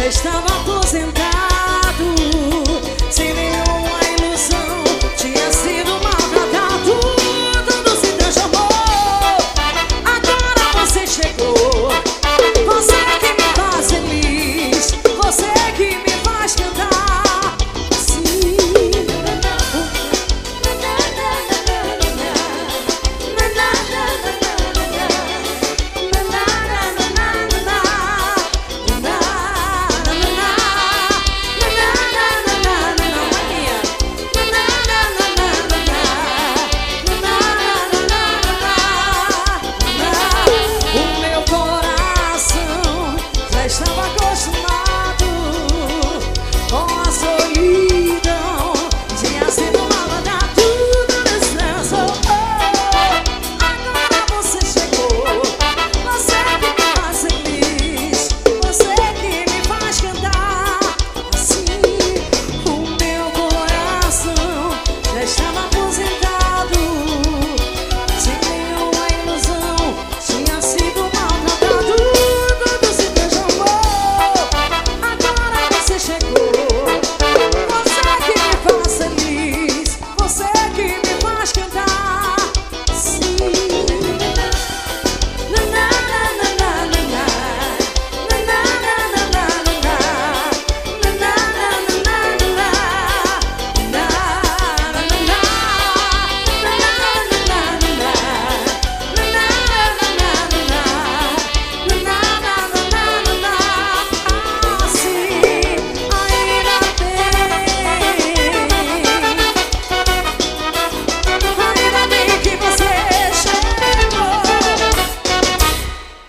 estava aposentado, sem nenhuma ilusão, tinha sido maltratado. Tudo se transformou, agora você chegou. Você que me faz feliz, você que me faz cantar. Sim. O meu coração já estava acostumado com a solidão.